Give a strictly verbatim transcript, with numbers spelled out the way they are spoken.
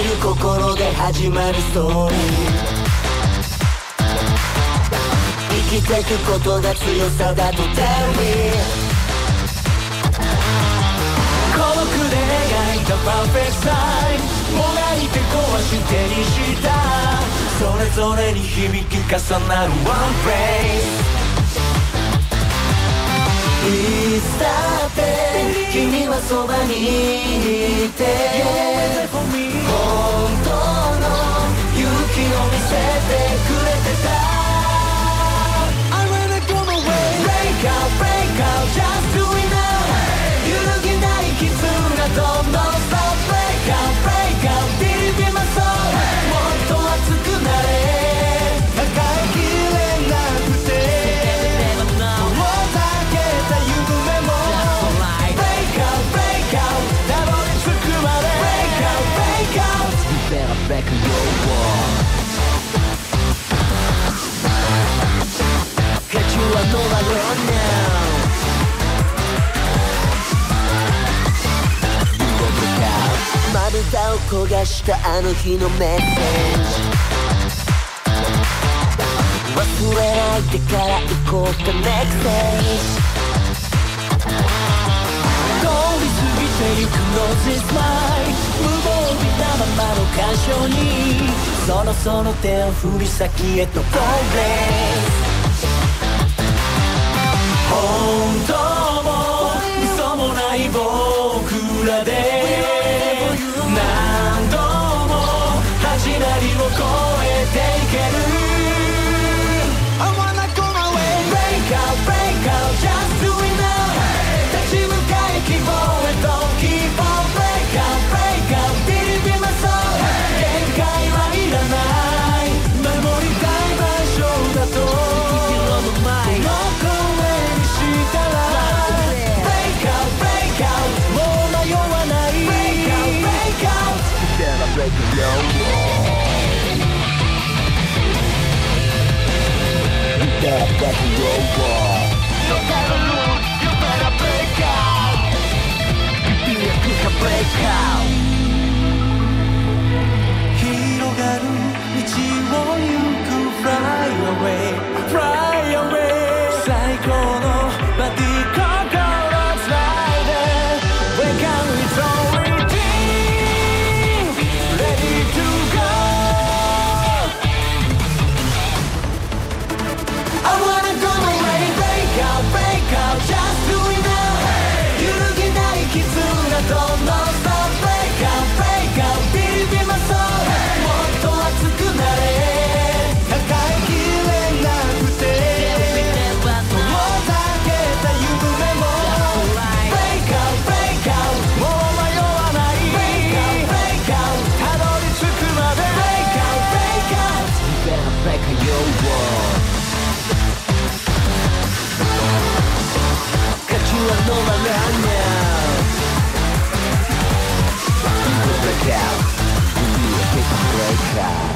る心で始まるストーリー。生きてくことが強さだと Tell me。 孤独で描いたパーフェクトサインもがいて壊してにした。それぞれに響き重なるワンフレーズ。いつだって君はそばにいて本当の勇気を見せてくれてた。 I wanna go my way Break out, break out, just do it now 揺るぎない絆どんどん Stop Break out, break out, deep in my soul もっと熱くなれ抱えきれなくてBack in your wall Catch you are no alone now You go break out まぶたを焦がしたあの日のメッセージ忘れないでから行こうか Next stage 通り過ぎてゆく Roses Smile 無防備なままの感傷にそろそろ手を振り先へと Progress 本当も嘘もない僕らで何度も恥なりを越えていける I wanna go my way Break out, break out, just do it now 立ち向かい希望へと Keep on break out, break out, deep in my soul 限界はいらない守りたい場所だとこの声にしたら Break out, break out もう迷わない Break out, break out Then I break your wall You better break your wall You better lose, you better break out You better break out 広がる道を行く Fly away, fly away 最高のバディ心つないで Wake up, it's already Ready to go I wanna go my way Break out, break out, just do it now 揺るぎない絆どんどん Stop Break out, break out, deep in my soul もっと熱くなれ抱えきれなくて遠ざけた夢も Break out, break out もう迷わない Break out, break out たどり着くまで Break out, break out You better break your wall Got you on no one now You go break out You need a big break out